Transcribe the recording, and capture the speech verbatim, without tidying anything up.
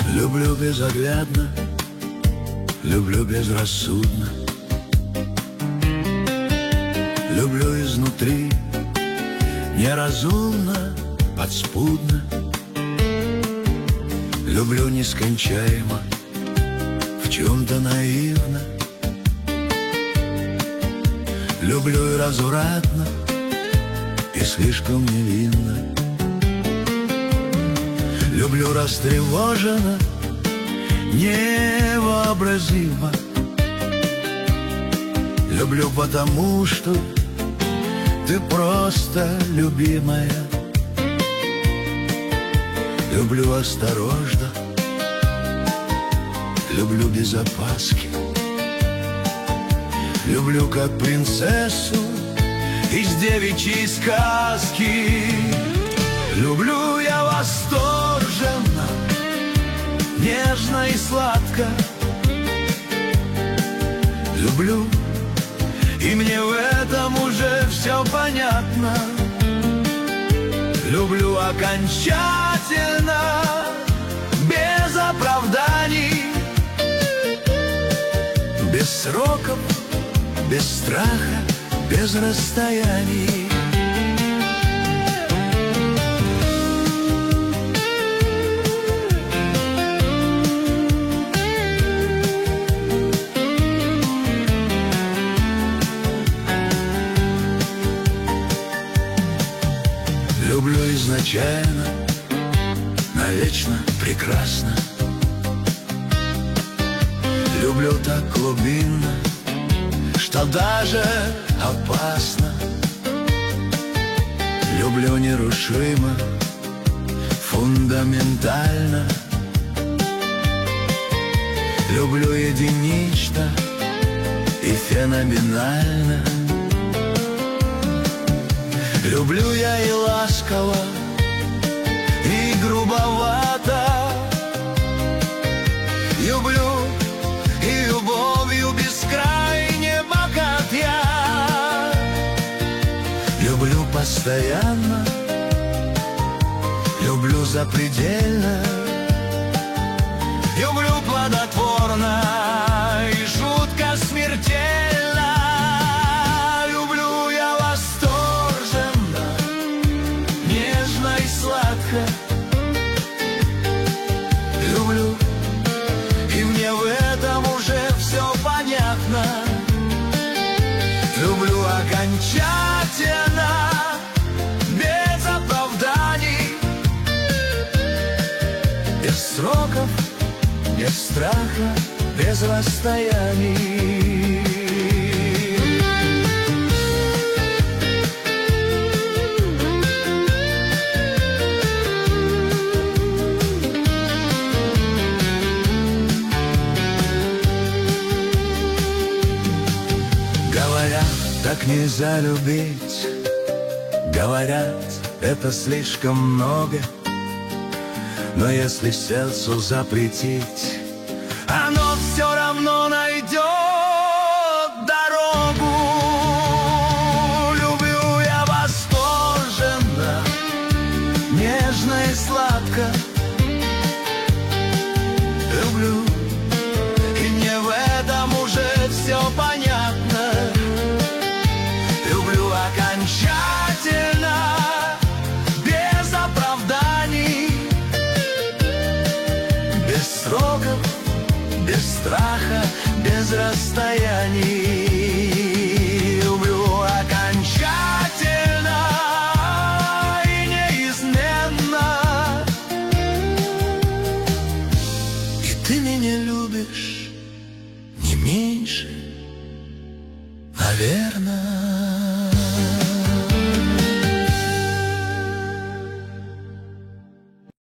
Люблю безоглядно, люблю безрассудно, люблю изнутри, неразумно, подспудно. Люблю нескончаемо, в чем-то наивно. Люблю и развратно, и слишком невинно. Люблю растревоженно, невообразимо. Люблю потому, что ты просто любимая. Люблю осторожно, люблю без опаски. Люблю как принцессу из девичьей сказки. Люблю я восторженно, нежно и сладко. Люблю, и мне в этом уже все понятно. Люблю окончательно, без оправданий, без сроков, без страха, без расстояний. Люблю изначально, навечно прекрасно. Люблю так глубинно, что даже опасно. Люблю нерушимо, фундаментально. Люблю единично и феноменально. Люблю я и ласково, и грубовато. Люблю и любовью бескрайне богат я. Люблю постоянно, люблю запредельно. Люблю плодотворно и жутко смертельно. Люблю я восторженно, нежно и сладко. Люблю, и мне в этом уже все понятно. Люблю окончательно, без оправданий, без сроков, без страха, без расстояний. Говорят, так нельзя любить. Говорят, это слишком много. Но если сердцу запретить, оно все равно найдет дорогу. Люблю я восторженно, нежно и сладко. Люблю, и мне в этом уже все понятно. Люблю окончательно, без оправданий, без сроков, без страха, без расстояний. Люблю окончательно и неизменно. И ты меня любишь не меньше, наверное.